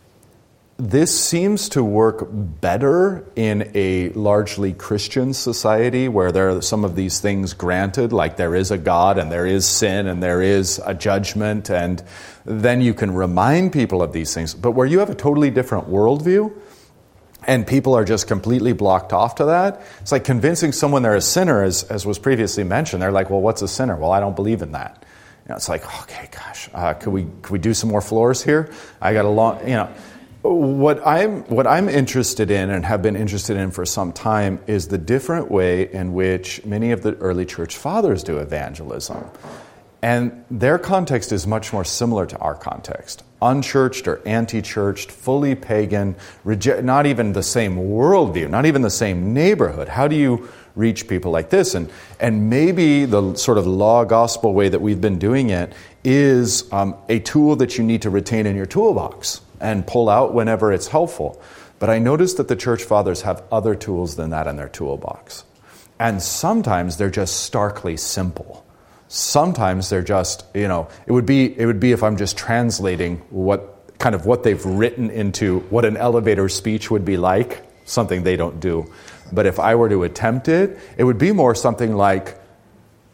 This seems to work better in a largely Christian society where there are some of these things granted, like there is a God and there is sin and there is a judgment, and then you can remind people of these things. But where you have a totally different worldview, and people are just completely blocked off to that. It's like convincing someone they're a sinner, as, as was previously mentioned. They're like, well, what's a sinner? Well, I don't believe in that. You know, it's like, okay, gosh, uh, could we could we do some more floors here? I got a long, you know. What I'm what I'm interested in and have been interested in for some time is the different way in which many of the early church fathers do evangelism. And their context is much more similar to our context. Unchurched or anti-churched, fully pagan, reject, not even the same worldview, not even the same neighborhood. How do you reach people like this? And and maybe the sort of law gospel way that we've been doing it is um, a tool that you need to retain in your toolbox and pull out whenever it's helpful. But I noticed that the church fathers have other tools than that in their toolbox. And sometimes they're just starkly simple. Sometimes they're just, you know, it would be it would be if I'm just translating what kind of what they've written into what an elevator speech would be like, something they don't do. But if I were to attempt it, it would be more something like,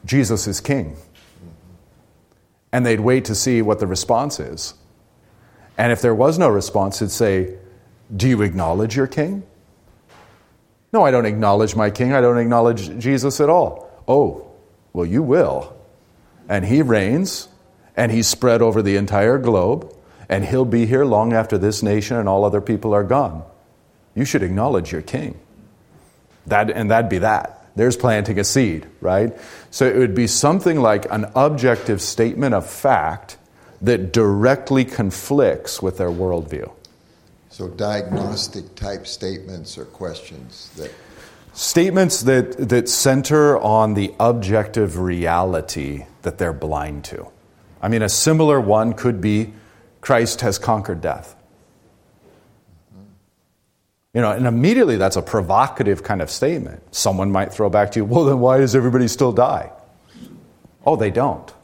Jesus is king. And they'd wait to see what the response is. And if there was no response, it'd say, do you acknowledge your king? No, I don't acknowledge my king. I don't acknowledge Jesus at all. Oh, well, you will. And he reigns, and he's spread over the entire globe, and he'll be here long after this nation and all other people are gone. You should acknowledge your king. That, and that'd be that. There's planting a seed, right? So it would be something like an objective statement of fact that directly conflicts with their worldview. So diagnostic type statements or questions that... Statements that, that center on the objective reality that they're blind to. I mean, a similar one could be, Christ has conquered death. You know, and immediately that's a provocative kind of statement. Someone might throw back to you, well, then why does everybody still die? Oh, they don't.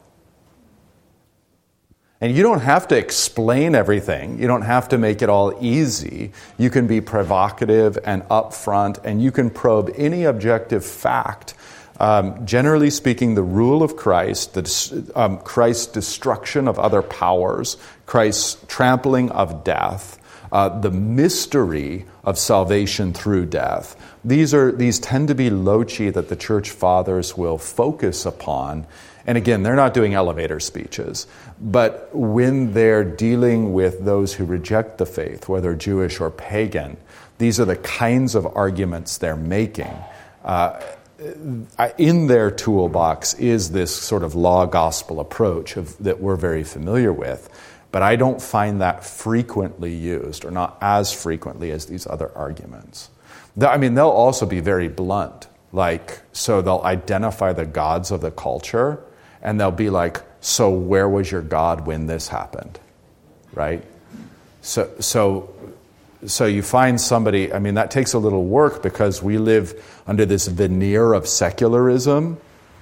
And you don't have to explain everything. You don't have to make it all easy. You can be provocative and upfront, and you can probe any objective fact. Um, generally speaking, the rule of Christ, the, um, Christ's destruction of other powers, Christ's trampling of death, uh, the mystery of salvation through death. These are these tend to be loci that the church fathers will focus upon. And again, they're not doing elevator speeches. But when they're dealing with those who reject the faith, whether Jewish or pagan, these are the kinds of arguments they're making. Uh, in their toolbox is this sort of law-gospel approach of, that we're very familiar with. But I don't find that frequently used, or not as frequently as these other arguments. I mean, they'll also be very blunt. Like, so they'll identify the gods of the culture, and they'll be like, so where was your God when this happened? Right? So so so you find somebody, I mean, that takes a little work because we live under this veneer of secularism.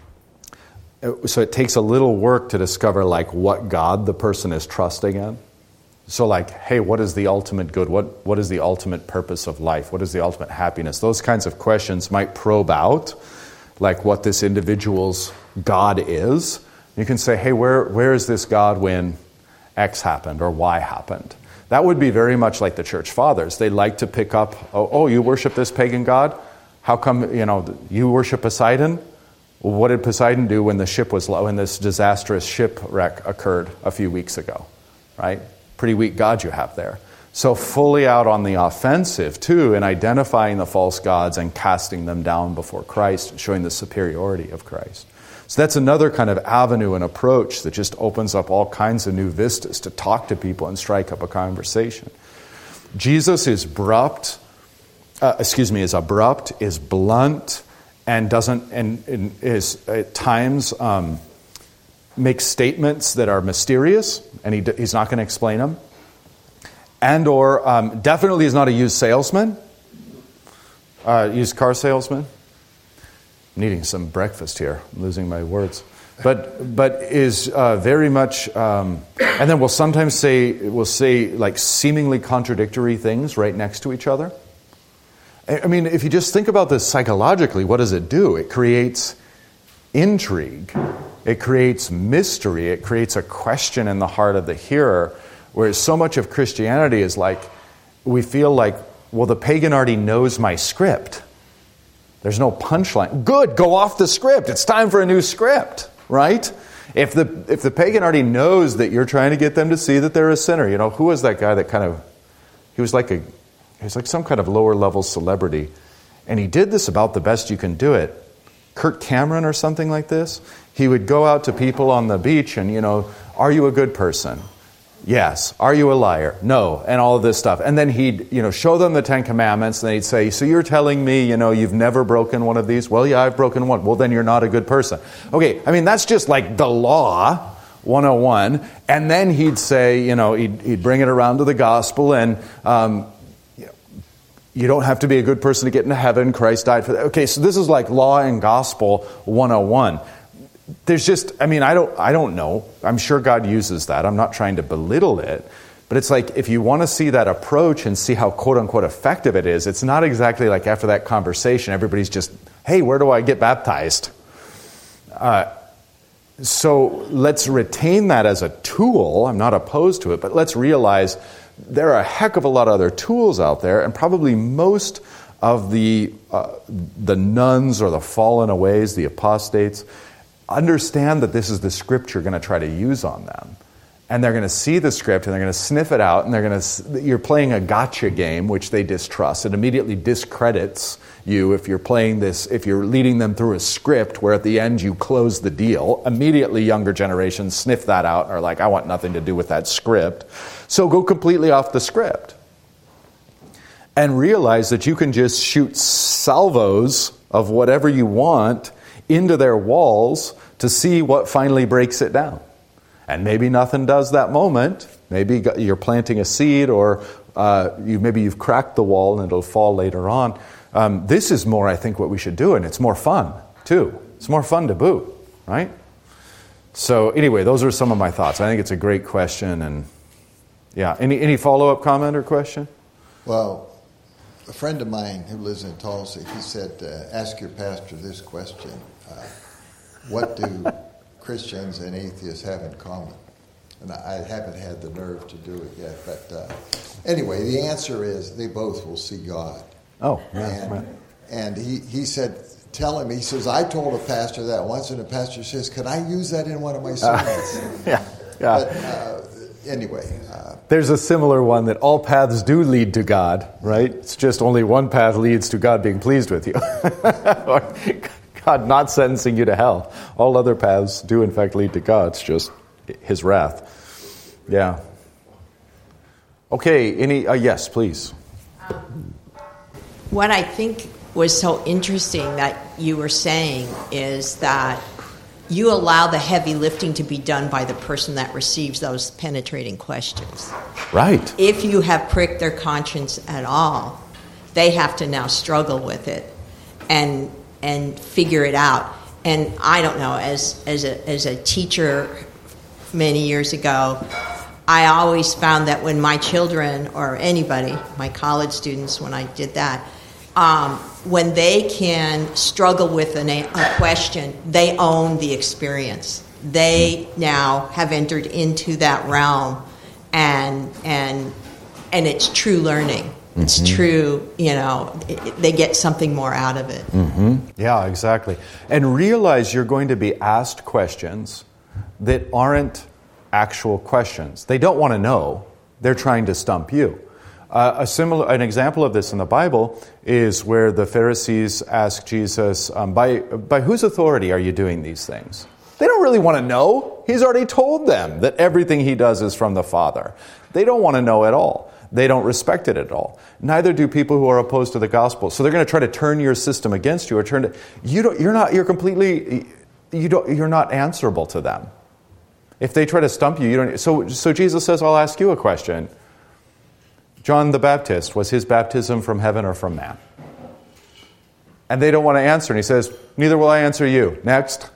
So it takes a little work to discover like what God the person is trusting in. So like, hey, what is the ultimate good? What what is the ultimate purpose of life? What is the ultimate happiness? Those kinds of questions might probe out like what this individual's God is. You can say, hey, where where is this God when X happened or Y happened? That would be very much like the church fathers. They like to pick up, oh, oh, you worship this pagan god? How come, you know, you worship Poseidon? Well, what did Poseidon do when the ship was low, when this disastrous shipwreck occurred a few weeks ago? Right? Pretty weak God you have there. So fully out on the offensive, too, in identifying the false gods and casting them down before Christ, showing the superiority of Christ. So that's another kind of avenue and approach that just opens up all kinds of new vistas to talk to people and strike up a conversation. Jesus is abrupt, uh, excuse me, is abrupt, is blunt, and doesn't, and, and is at times um, makes statements that are mysterious, and he, he's not going to explain them. And or um, definitely is not a used salesman, uh, used car salesman. I'm needing some breakfast here. I'm losing my words. But but is uh, very much, um, and then we'll sometimes say, we'll say like seemingly contradictory things right next to each other. I mean, if you just think about this psychologically, what does it do? It creates intrigue. It creates mystery. It creates a question in the heart of the hearer. Whereas so much of Christianity is like, we feel like, well, the pagan already knows my script. There's no punchline. Good, go off the script. It's time for a new script, right? If the if the pagan already knows that you're trying to get them to see that they're a sinner, you know, who was that guy that kind of, he was like a, he was like some kind of lower level celebrity, and he did this about the best you can do it. Kirk Cameron or something like this. He would go out to people on the beach and, you know, are you a good person? Yes. Are you a liar? No. And all of this stuff. And then he'd, you know, show them the Ten Commandments, and they'd say, so you're telling me, you know, you've never broken one of these? Well, yeah, I've broken one. Well, then you're not a good person. Okay, I mean, that's just like the law, one oh one. And then he'd say, you know, he'd, he'd bring it around to the gospel, and um, you know, you don't have to be a good person to get into heaven. Christ died for that. Okay, so this is like law and gospel one oh one. There's just, I mean, I don't I don't know. I'm sure God uses that. I'm not trying to belittle it. But it's like, if you want to see that approach and see how quote-unquote effective it is, it's not exactly like after that conversation, everybody's just, hey, where do I get baptized? Uh, so let's retain that as a tool. I'm not opposed to it, but let's realize there are a heck of a lot of other tools out there, and probably most of the uh, the nuns or the fallen aways, the apostates, understand that this is the script you're going to try to use on them. And they're going to see the script, and they're going to sniff it out, and they're going to. You're playing a gotcha game, which they distrust. It immediately discredits you if you're playing this. If you're leading them through a script where at the end you close the deal. Immediately, younger generations sniff that out and are like, "I want nothing to do with that script." So go completely off the script, and realize that you can just shoot salvos of whatever you want into their walls to see what finally breaks it down. And maybe nothing does that moment. Maybe you're planting a seed, or uh, you maybe you've cracked the wall and it'll fall later on. Um, this is more, I think, what we should do, and it's more fun, too. It's more fun to boot, right? So anyway, those are some of my thoughts. I think it's a great question. And yeah, any, any follow-up comment or question? Well, a friend of mine who lives in Tulsa, he said, uh, ask your pastor this question. Uh, what do Christians and atheists have in common? And I haven't had the nerve to do it yet. But uh, anyway, the answer is they both will see God. Oh, yeah. And, Right. and he, he said, tell him, he says, I told a pastor that once, and the pastor says, could I use that in one of my sermons? Uh, yeah, yeah. But uh, anyway. Uh, There's a similar one that all paths do lead to God, right? It's just only one path leads to God being pleased with you. Or God not sentencing you to hell. All other paths do, in fact, lead to God. It's just His wrath. Yeah. Okay, any, uh, yes, please. Um, what I think was so interesting that you were saying is that you allow the heavy lifting to be done by the person that receives those penetrating questions. Right. If you have pricked their conscience at all, they have to now struggle with it and and figure it out. And I don't know, as as a as a teacher many years ago, I always found that when my children or anybody, my college students, when I did that, um, when they can struggle with an, a question, they own the experience. They now have entered into that realm, and and and it's true learning. It's mm-hmm. true, you know, it, it, they get something more out of it. Mm-hmm. Yeah, exactly. And realize you're going to be asked questions that aren't actual questions. They don't want to know. They're trying to stump you. Uh, a similar, an example of this in the Bible is where the Pharisees ask Jesus, um, by, by whose authority are you doing these things? They don't really want to know. He's already told them that everything he does is from the Father. They don't want to know at all. They don't respect it at all. Neither do people who are opposed to the gospel. So they're going to try to turn your system against you, or turn to you. Don't, you're not. You're completely. You don't. You're not answerable to them. If they try to stump you, you don't. So, so Jesus says, "I'll ask you a question. John the Baptist, was his baptism from heaven or from man?" And they don't want to answer. And he says, "Neither will I answer you." Next.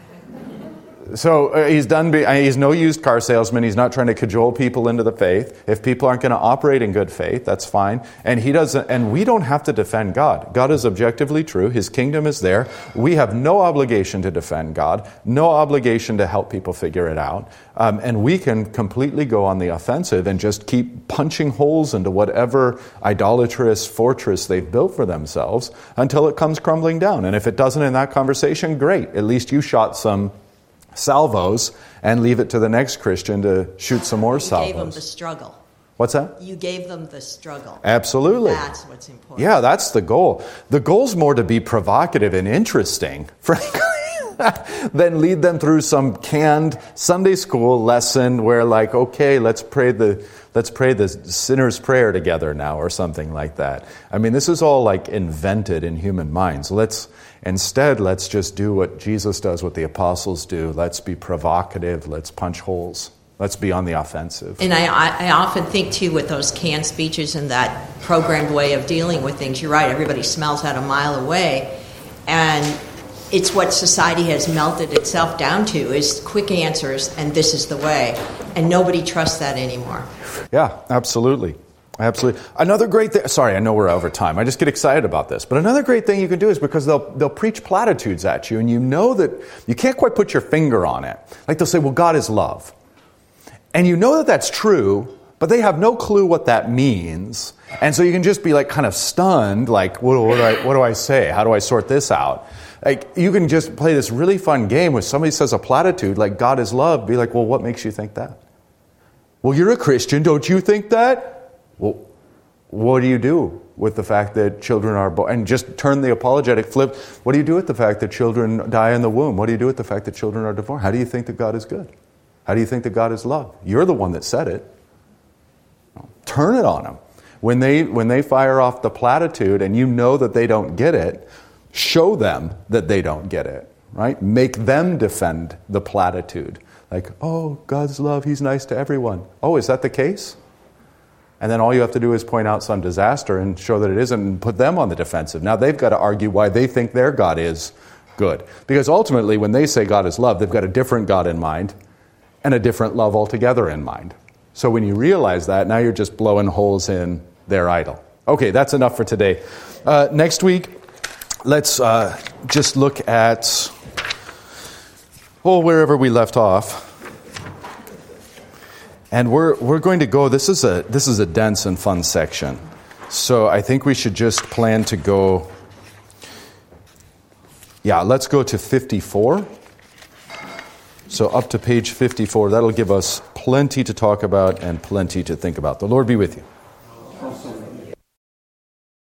So uh, he's done. Be, uh, he's no used car salesman. He's not trying to cajole people into the faith. If people aren't going to operate in good faith, that's fine. And he doesn't. And we don't have to defend God. God is objectively true. His kingdom is there. We have no obligation to defend God. No obligation to help people figure it out. Um, and we can completely go on the offensive and just keep punching holes into whatever idolatrous fortress they've built for themselves until it comes crumbling down. And if it doesn't in that conversation, great. At least you shot some salvos, and leave it to the next Christian to shoot some more salvos. You gave them the struggle. What's that? You gave them the struggle. Absolutely. That's what's important. Yeah, that's the goal. The goal's more to be provocative and interesting, frankly, than lead them through some canned Sunday school lesson where, like, okay, let's pray the let's pray the sinner's prayer together now, or something like that. I mean, this is all like invented in human minds. Let's Instead, let's just do what Jesus does, what the apostles do. Let's be provocative. Let's punch holes. Let's be on the offensive. And I, I often think, too, with those canned speeches and that programmed way of dealing with things, you're right, everybody smells that a mile away. And it's what society has melted itself down to, is quick answers, and this is the way. And nobody trusts that anymore. Yeah, absolutely. Absolutely. Another great thing, sorry, I know we're over time. I just get excited about this. But another great thing you can do is because they'll they'll preach platitudes at you and you know that you can't quite put your finger on it. Like they'll say, well, God is love. And you know that that's true, but they have no clue what that means. And so you can just be like kind of stunned, like, what, what, do I, what do I say? How do I sort this out? Like you can just play this really fun game where somebody says a platitude like God is love. Be like, well, what makes you think that? Well, you're a Christian. Don't you think that? Well, what do you do with the fact that children are born? And just turn the apologetic flip. What do you do with the fact that children die in the womb? What do you do with the fact that children are deformed? How do you think that God is good? How do you think that God is love? You're the one that said it. Turn it on them. When they, when they fire off the platitude and you know that they don't get it, show them that they don't get it, right? Make them defend the platitude. Like, oh, God's love, He's nice to everyone. Oh, is that the case? And then all you have to do is point out some disaster and show that it isn't and put them on the defensive. Now they've got to argue why they think their God is good. Because ultimately, when they say God is love, they've got a different God in mind and a different love altogether in mind. So when you realize that, now you're just blowing holes in their idol. Okay, that's enough for today. Uh, next week, let's uh, just look at, oh, wherever we left off. And we're we're going to go, this is a this is a dense and fun section. So I think we should just plan to go, yeah, let's go to fifty-four. So up to page fifty-four. That'll give us plenty to talk about and plenty to think about. The Lord be with you.